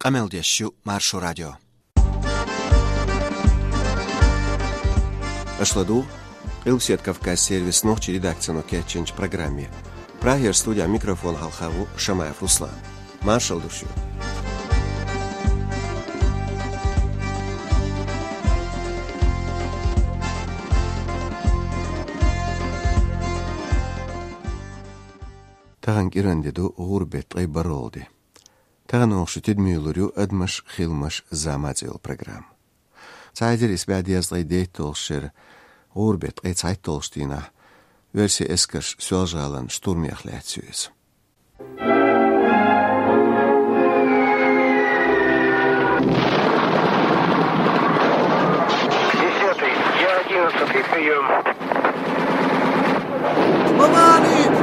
Qameldeshu Marsho Radio. Ашладу, Илсет Кавказ сервис ночи редакцию Кетченч программе. Прагер студия микрофон Халхаву Шамаев Руслан. Маршал душу. Таган кирандеду гурбет ай баролди. Таган оңшу тедмейлурю адмаш хилмаш замазил программ. Цайдер избяди язлай дейттолшер гурбет ай цайттолштина версия эскаш сюалжалан штурмияхляцюйс. Десятый, я 11-й, прием. Маманит!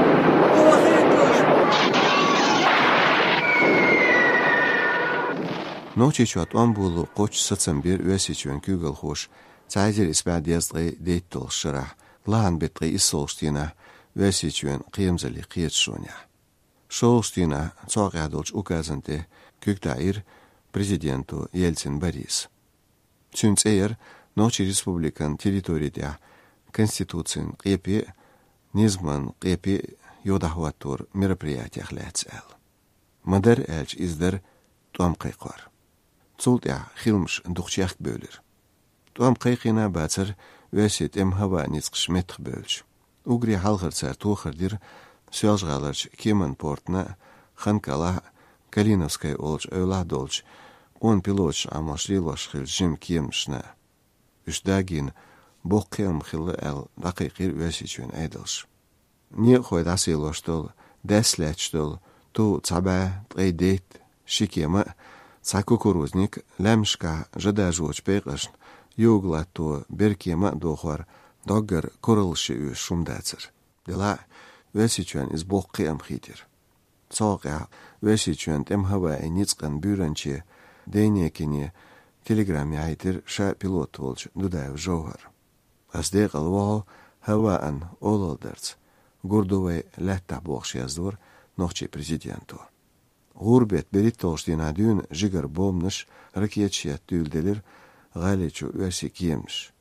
Ночичуат амбулу коч сацамбир үесичуен күгел хош цайдер избяди язлай дейттолшера лаан бетгай иссолштина үесичуен қиемзали қиетшуня. Шолштина цоғядолч указанте күгдаир президенту Ельцин Борис. Цюнцейер ночи республикан территория конституцин қепи низман қепи йодахватур мероприятиях ляцел. Мадар элч издер туам қайқар. Цултя хилмш духчах бөлір. Туам қайқина бацар үесет хава ницқш метх бөлч. Угри халғырцар тухырдир сюалжғаларч Кеман портна ханкала Калиновскай олч öyладолч он пилотч амашлилош хил жим кемшна. Үштагин боққем хилы әл дақиқир үесечуен айдылш. Не хойдасилоштол, дәсләчтол, ту цаба тғайдейт шикема ца кукурузник ләмшка жадажуоч пейғашн юглату беркема дохвар доггар курылшы үш шумдацыр. Дела үесечуен из боққем хитер. Цоға үесечуен хава ницқан бюранче дейнекене телеграмме айтыр ша пилот волч дудаев жогар. Аздеғал вау хаваан олалдарц. Гурдовай ләттә боқш яздур нохчи президенту. Гурбет бериттолштина дюн жигар бомныш ракетчият тюлделер галечу үәси киемш.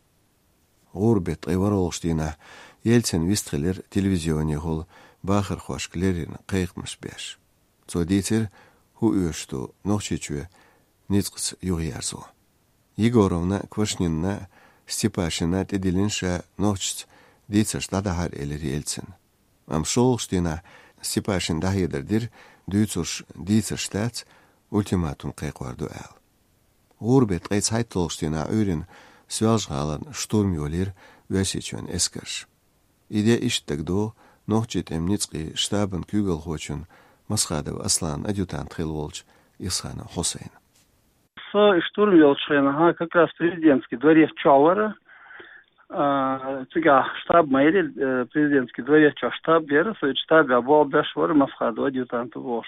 Гурбет айваролштина Ельцин вистрелер телевизионе гол бахыр хошклерин қайқмыш беш. Цодитер ху үшту нохчичу ницқс юғиярзу. Егоровна Квашнинна Степашина тедилинша нохчц дицаш дадахар элер Ельцин. Амшолштина Степашин дахедердир дүйцуш дицаштац ультиматум қайқварду әл. Гурбет қайцайттолштина үйрін сюалжғалан штурмиолер үәсечуен эскарш. Иде иштагдо нохчит эмницқи штабын күгіл хочун Масхадов Аслан адъютант хилволч Исхана Хусейн. С штурмиолшена как раз президентский дворец Чавара, цыга штаб майри президентский дворец штаб бера, свой штаб абол бешвар Масхадов адъютант волш.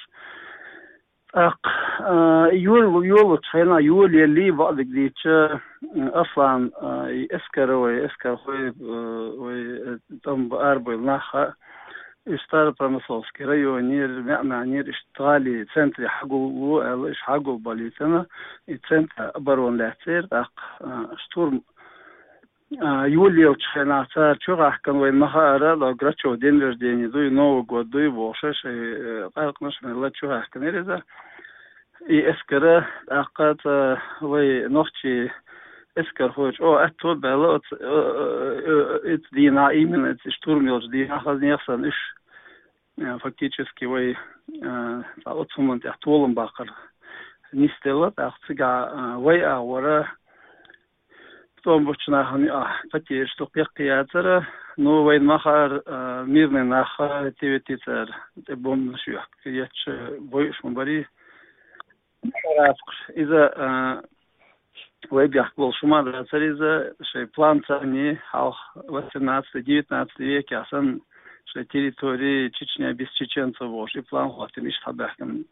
يول تشينا يول يلي بعد قديش أصلاً إسكر هو تم بأربع نخا اشتغل برمسلسكي ريونير معنير اشتغالي سنتري حقو إيش حقو باليتنا سنتر برون لاتير شتورم يولي تشينا صار شو راح كان وين مخارا لو قرأتشو دين رجديني دوي نو قد دوي بوشش قارق نش من الله شو راح كان إذا إسكره أقد وي نختي إسكر هوش أتول بلا إت دينا إيمن إت شتورميلش دينا خذني يخسن إيش فактически وي أتصمم تحتولم باقر نستلت أختجع وي أورا توم بتشنا هني فتيش تقيق قيادر نو وين مخار ميرن نخا تيتر تبوم نشيخ كيتش بويش مباري إذا ويبيحكوا شو دراسة إذا شيء план ثاني أو 18-19 веке أصلا شيء территории Чечня без чеченцев وش план خاطر مش حبحكم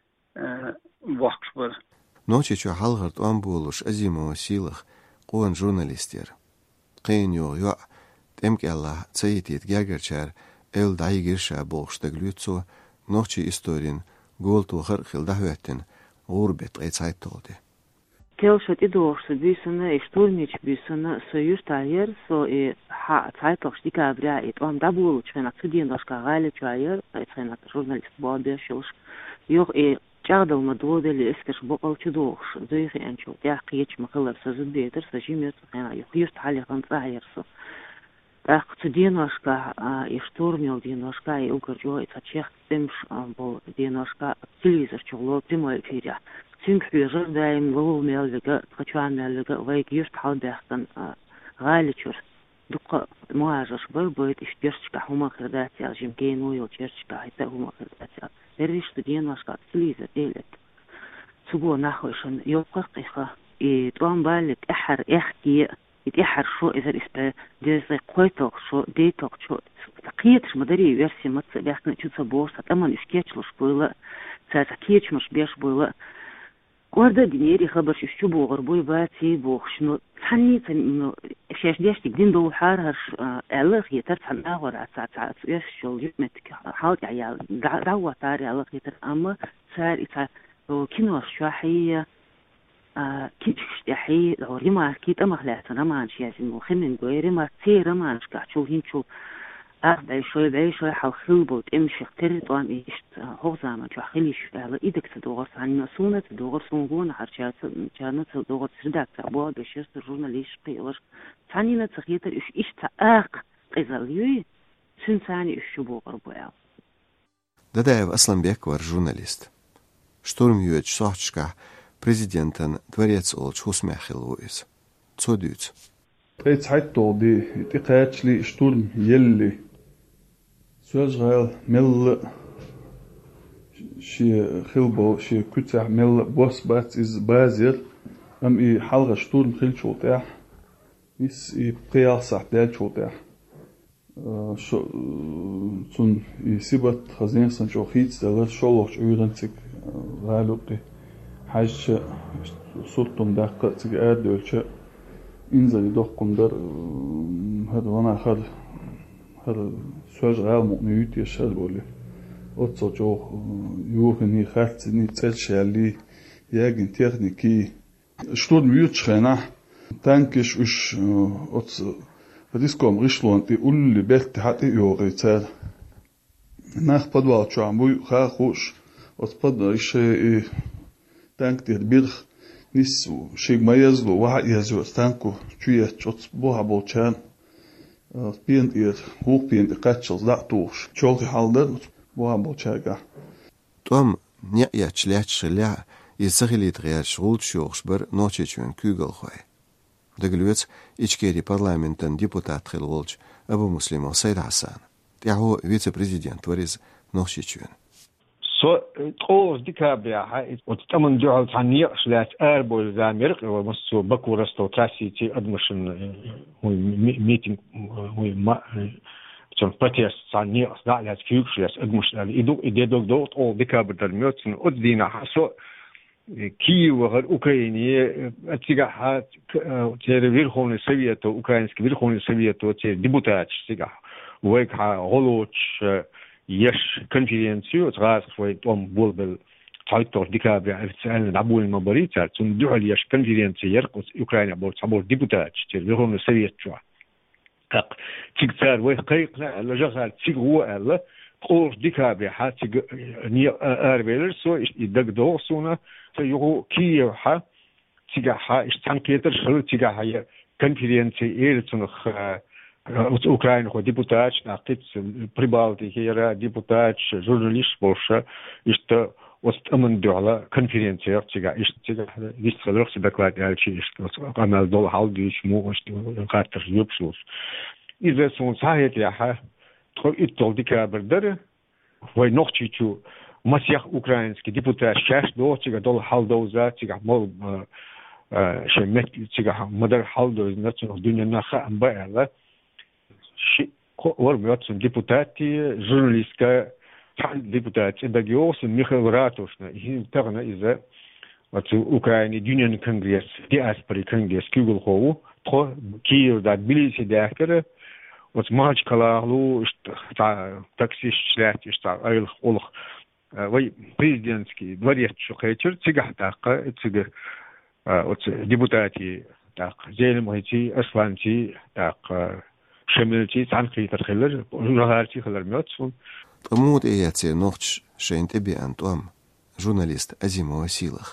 وقت نوچه چو حلغرت آن بولش ازیمو سیلخ قوان جورنالیستیر قین یو تمک الله تسیتیت گرچر ال دایگرشا بولشتگلوتسو نوچه استورین گول تو خرخل دهوتن غربة أي تايتل دي كيلشت إدوغش بيسنا إشتورميش بيسنا سيوش تاير سو تايتل شتيكا بريا إتوام دابول شفنا تدين داشكا غالي تاير إتفنا جورناليست بابي شوش يوغ جاغدل مدود اللي إسكش بقل تدوغش زيخي أنشو تاقيتش مخلب سجد بيتر سجيميت خينا يخيش تعالي غنطاير سو تديناشكا إشتورميل ديناشكا يوغر جو إتاتشيخ تمش بول ديناشكا تليزر شغلو تيموي فيريا تينك بيجر دايم لو ميلجا تخشوان ميلجا ويك يشتحال بيختن غاليشور دقة مواجهش بربويت إشتيرشكا هما خرداتي عجيم كينو يوتيرشكا هيتا هما خرداتي دريش تديناشكا تليزر ديلت تقول ناخوشن يوقق إخا يتوان بالك أحر إحكي يتحر شو إذا الإسبا جزء قويتوك شو ديتوك شو تقيتش مدري ويرسي متس بيحكنا تشوتsa بورصة أما إشكيتشلوش بويلا تاكيتش مش بيش بويلا وردا دينيري خبر شو بوغر بوي باتي بوغ شنو تحنيت إنه شاش ديش تقدين دو حارهرش ألغ يتر تحنا ورا ساعات ويش شو جمتك حاولت عيال دعوة تاري ألغ يتر أما سار إتا كينو شواحية كيتش تحي لو ريما كيت أما خلاتنا ما نشياز إنه خمن قوي ريما تير ما نشكع شو هينشو بعي شوي حاول خلبوت امشي اخترت وام ايشت هو زمان شو خليش على ايدك تدوغر عن مسونة تدوغر سونغون عرشات كانت تدوغر سرداك تابوا بشير ترجونا ليش قيلر ثانينا تغيير ايش تاق قيزاليوي سن ثاني ايش شو بوغر بوال دايف اصلا بيكور جورناليست شتورم يوج صاحشكا президентен дворец олч хусмяхил уис цодюц Трейц хайтто ди тикаачли штурм يلي سوجغال مل شي خلبو شي كتع مل بوس بات از بازر ام اي حلقة شتورم خلشو تاع نس اي قياصة دالشو تاع شو تون يسيبت خزين سنشو خيتس دالر شولوش ايرنتك غالوقي حاج صوتهم دقة تجار دولشة إنزل يدقون در هذا وانا هذا سواج غير مؤمنيت يشهد بولي أتصل جو يوهني خاتني تلشة اللي يجن تكنيكي شتود ميوت شخنا تانكش وش أتصل فديسكم غشلون تقول لي بيت حتى يوري تال ناخ بدوال شو عموي خاخوش أتصل إيش تانك تربيخ نسو شيء ما يزلو واحد يزلو تانكو شوية شوت بوها بولشان بين هو بين قاتشل لا توش شوقي حالدر بوها بولشاقة توم نيا تشلاتش لا يسغلي تغير شغل شوخش بر نوتشيچون كوغل خوي دغلوت ичкери парламентен депутат خلولج ابو مسلم سيد حسن تاعو فيتس بريزيدنت وريز نوتشيچون سو تقول ديكابيا وتتمن جعل ثانية شلات أربول زامير ومسو بكو رستو تراسيتي أدمشن هو ميتين هو ما تون باتيس ثانية أصدق لات كيوك شلات أدمشن إدو إدو دو تقول ديكابيا درميوتن أدينا حسو كييو غير أوكرانية أتجاه تيرفير خون السوفيت أوكرانسك فير خون السوفيت تير ديبوتاتش تجاه ويك غلوش يش كونفرنسيو تغاز خوي توم بولبل تايتور ديكابيا افتسال نعبول المباريتال تندعو يش كونفرنسي يرقص اوكرانيا بول صبور ديبوتات تيرفيرون السوفيت شوا اق تيكتار ويقيق لا لجغال تيغو الا قوش ديكابيا حاتي ني اربيلر سو يدق دوسونا تيغو كيوحا تيغا اشتانكيتر شلو تيغا هي كونفرنسي ايرتنخ Украина хо депутат, нaqit Прибалтики era депутат, журналист болша, işte ostамын дёла конференция чига işte вистрелёрс доклад ялчи işte амал дол халдиш му işte гатыр юпсус. Изе сон сахет яха тро иттол дикабердер вой нохчичу масях украинский депутат шаш до чига дол халдоза чига мол шемет чига модар халдоз национал дуньянаха амбаала شيء ورمياتهم ديبوتاتي جورناليسكا تحل ديبوتاتي داجيوس ميخوراتوشنا هي تغنى إذا أوكراني دينيان كونغرس دياسبري كونغرس كيغل هو تخو كير دا بليسي داكر وتماج كلاهلو تاكسيش شلات يشتغل أيل أولخ вой президентский дворец шухайчер цигах такка цигах депутати так зелмойти асланти так шемилти танхи тархилер журналисти хилер мёцун Тамут эяце нохч шейнтеби антуам журналист Азимова Силах.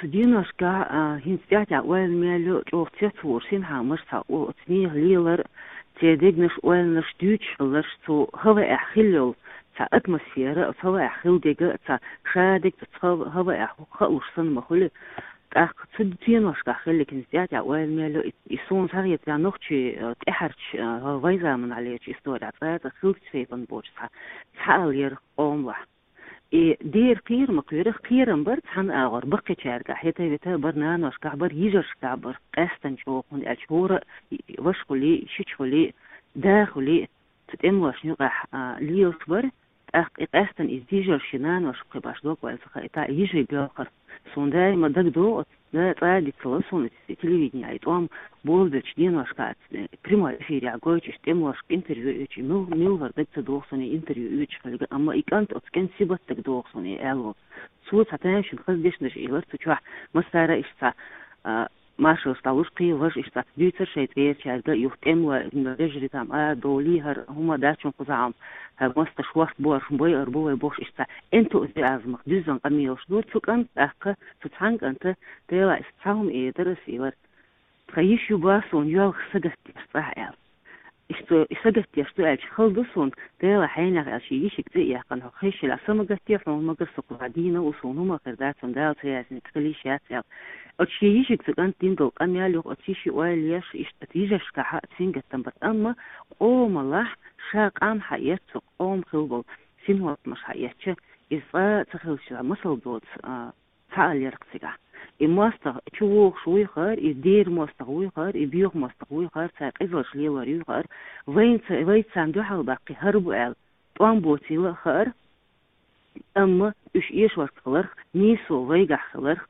Цдиношка хинстятя уэлмелю чофтецур синхамырса уцни лилер тедигнеш уэлнеш дючхлер цу хава ахиллол ца атмосфера хава ахилдега ца шадик ца хава ахулшсан махулы так цдиношка хиллик хинстятя уэлмелю исон сарьет я нохчи эхарч вайзаман алеч история ца хилтсейпан бочса цалер омла и дير قير مقير قيرن برد حن اغر بقى شارقة حتى بتا برنامج كعبر يجرش كعبر قاستن شوقون الشهور وشقلي شيشقلي داخلي تتموش نقح ليوش بر قاستن ازديجر شنان وشقي باش دوك والسخاء تا يجري بيوقر سون داي ما دك دو да тради телефон телевидение айтом болдыч деношка прямой эфир агойч темош интервью үч мил вардык доксони интервью үч халга amma ikant откен сибаттык доксони эло суу сатаншин кыздешнеш илер туча мастара ишта Маша сталуш кыйваш ишта дүйцер шейтвер чарга юхтем ва режритам доли хар хума дачун кузам маста швахт бош бой арбой бош ишта энту азмах дүзан камиош дур цукан акка цуцанг анта тела истаум эдерс илер траиш юбасон юал сагат стаал исто исагат ясту алч халдусон тела хайнах алчи ишик зэ яхан хиш ла самагат яфон магасу кадина усону макардат сандал цясни ткалишат ял отчиишик цыган тиндол камялюх отчиши уайлеш иштатижашка ха цингаттан бат амма омалах шак ам хаятсук ом хилбол синват маш хаятча иза цахилшила масалдот цаалерксига и мастер чуох шуйхар и дер мастер уйхар и биох мастер уйхар цак излаш лилар уйхар вейцан духал бақи харбу ал туамботила хар амма үш ешварткалар нисо вейгахлар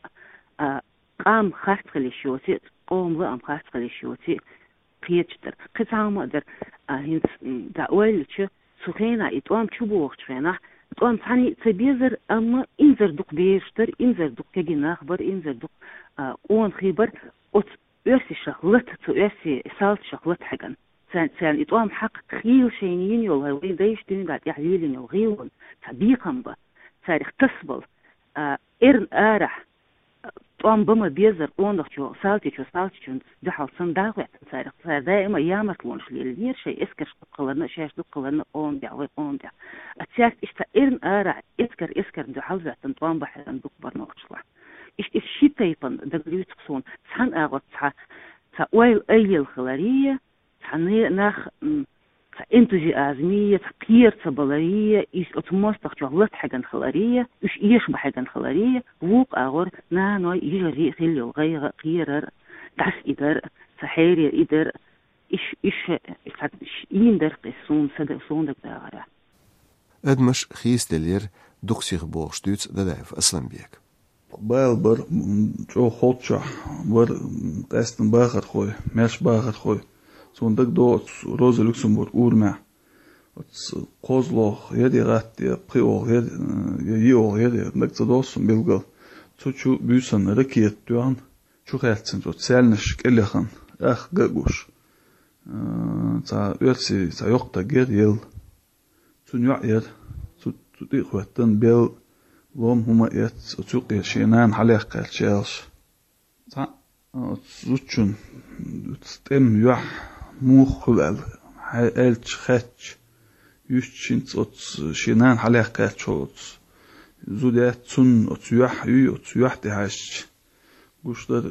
قام خاص خليشوتي قوم قام خاص خليشوتي قيتشتر قطعة در هنس دعوالش سخينا إتوام شبوخ شفينا إتوام ثاني تبيزر أما إنزر دق بيشتر إنزر دق تجينا خبر إنزر دق قوان خبر أت أسي شغلت أسي سالت شغلت حقن سان إتوام حق خيل شينين يول هاي دايش تين بعد يحليلين يول غيول تبيقم با تاريخ تصبل إرن آرح طعم بما بيزر اونخشو سالتيشو دحال صنداق صارخ دائما يامت لونش ليل شيء اسكش قلنا شاش قلنا اون بيع اون بيع اتساك استئرن ارع اسكر دحال ذات طعم بحر عندك برنوخشلا ايش شي تايبن دغليت خصون سان اغوت تا ويل ايل خلاريه تعني ناخ انتوزيازمية تقير صبلارية إيش أتموستخ شغلت حاجة خلارية إيش يشبه حاجة خلارية ووق أغور نانوي يجري خليو غير قيرر داس إدر سحيري إدر إيش يندر قصون دك داغرا أدمش خيستلير دقسيخ بوغشتوت ددايف أسلام بيك بر جو خودشا بر تستن باخر خوي مش باخر خوي سوندك دو روزا لوكسمبورغ اورما قوزلوخ يدي غات بريور يدي نكتدوس بيلغل تشو بيسن ركيت دوان شو خالتن تو تسالنش كلخن اخ غغوش تا يرسي تا يوقتا غير يل تنيع يد تدي خوتن بيل لوم هما يت تشوقي شينان حليق قالشيلش تا زوتشون تستم يح موخل الش خاتش يشتشنت شينان حلاقات شوت زودات تون اتيوح تهاش قشدر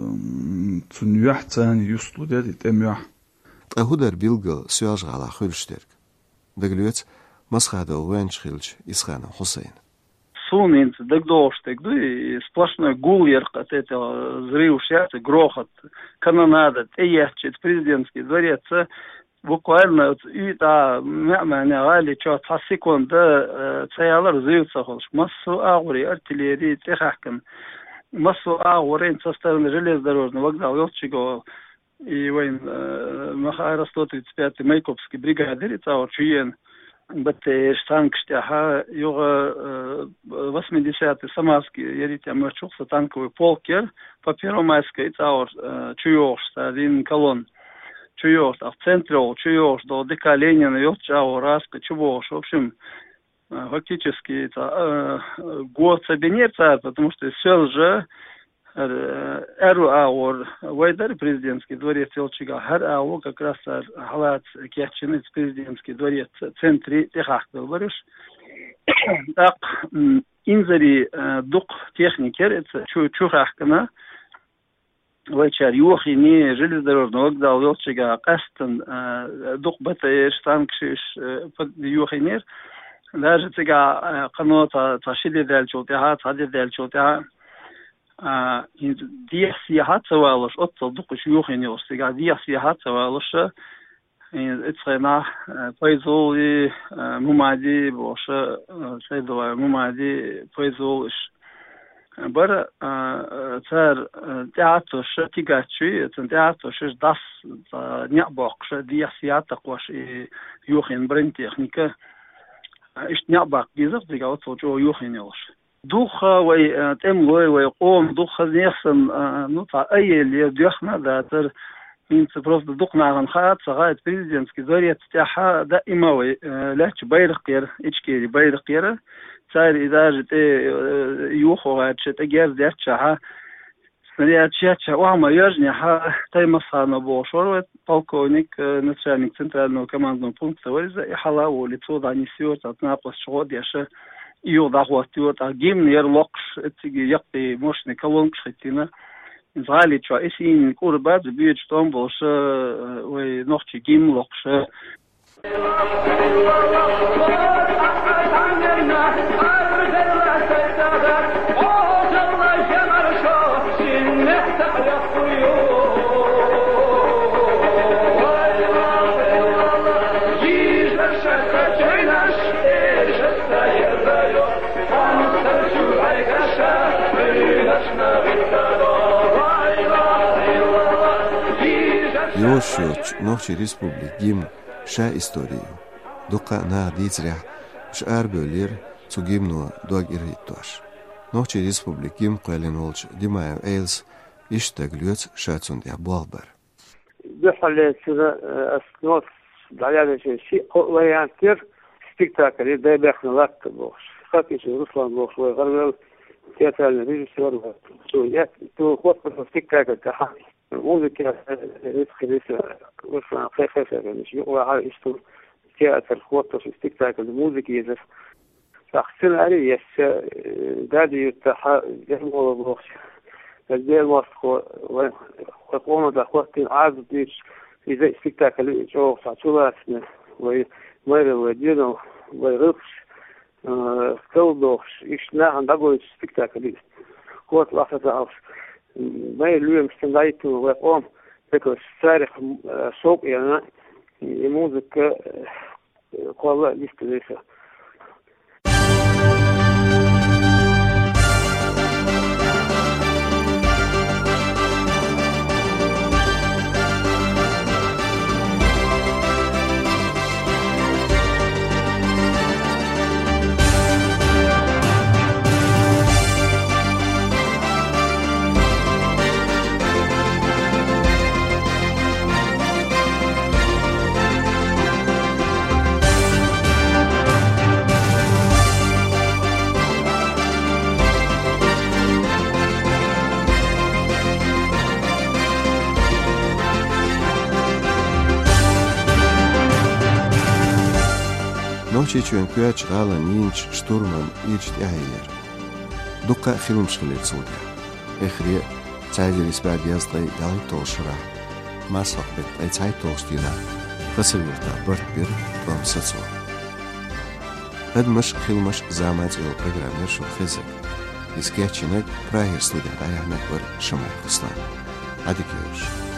تنيوح تاني يسلودات تميوح أهودر بيلغل سياج على خلشترك دقلوت مسخادة وينش خلش إسخان حسين сунин дэгдоштек и сплошной гул яркот этого взрывшаяся грохот канонада эяхчет президентский дворец буквально и та меня гали чё та секунда цаялар взрывца холш массу агури артиллерии техахкан массу агурин со стороны железнодорожного вокзала Ёлчиго и воин Маха 135-й Майкопский бригадир и цао чуен بتش تانكشتها يوغا 80 самарский ярите мачухса танковый полкер по первомайской таур чуёш один колонн чуёш а в центре чуёш до ДК Ленина ёчао раска чувош. В общем, фактически это год собенется, потому что все же РУАОР Вайдар президентский дворец Елчига ХРАО как раз халат Кечинец президентский дворец в центре Техах говоришь. Так инзари дух техникер это чухахкана Вайчар юхини железнодорожный вокзал Елчига Кастен дух бата штангшиш юхинер даже тега канота ташиди дальчотеха тади дальчотеха دي سياحات سوالش أتصدق شيوخ يعني وستجا دي سياحات سوالش اتخنا فيزول ممادي بوش سيدوا ممادي فيزولش بر تر تياتوش تيجاتشي تياتوش داس نيابوكش دي سياحات قوش يوخين برين تكنيكا إيش نيابك جزء تيجا أتصدق يوخين يوش دوخة وتملوي ويقوم دوخة نيسن نطع أي اللي ديخنا ذاتر من просто دوخنا عن خات صغاية президентский дворец تاعها دائما لاش بايرقير إيشكيري بايرقير صار إذا جت يوخو هاتش تجار ذاتشها سنريات شاتشها وعما يرجع ها تايم صارنا بوشور полковник начальник центрального командного пункта ورزة إحلاو لتصود عن يسيوت أتناقص شغل يشه يوضع وقتيوت أجيم يرلقش تيجي يقضي مشني كلونش ختينا زعلي شو إسين كوربات بيج تنبوش ونخشي جيم لقش يوشوش نوشي ريسبوبليك جيم شا إستوريو دوقا نا ديتريح مش أربولير تو جيمنو دوغ إريتوش نوشي ريسبوبليك جيم قوالين ولش ديمايو إيلز يشتغلوت شاتون دي بوالبر بحال سنة أسنوت دعيانا شيء ويانتر سبيكتاكل يبدأ بيخنا لك بوش خاكيش رسلان بوش ويغربل تياتال ريجيسور تو خطة سبيكتاكل تحامي الموسيقى رسلان خيخة مش يقوى على إشتو تياتال خطة سبيكتاكل الموسيقى يزف فأخسن عليه يس دادي يتحا يهمو بوش الجيل ماسكو وقوم بأخواتين عاد ديش إذا سبيكتاكل جو فاتولاتنا ومير ودينو ويغفش كودوش إيش ناعم دقول سبيكتاكل قوت لحظة عوش ما يلوي مستندايتو ويقوم بكو سارخ صوب يعني الموسيقى قوة ليستليسة نوشي چون كواتش غالا نينش شتورمان إيش تأهير دقة خيلم شغلت صوديا إخري تعالي بعد يزطي داي توشرا ما صحبت أي تعي توشتينا فسويرتا برد بير توم ستسو أدمش خيلمش زامات إلو برنامج شو خزك إسكاتشنك براهي صوديا رايح نكبر شمال خصلان عديك يوش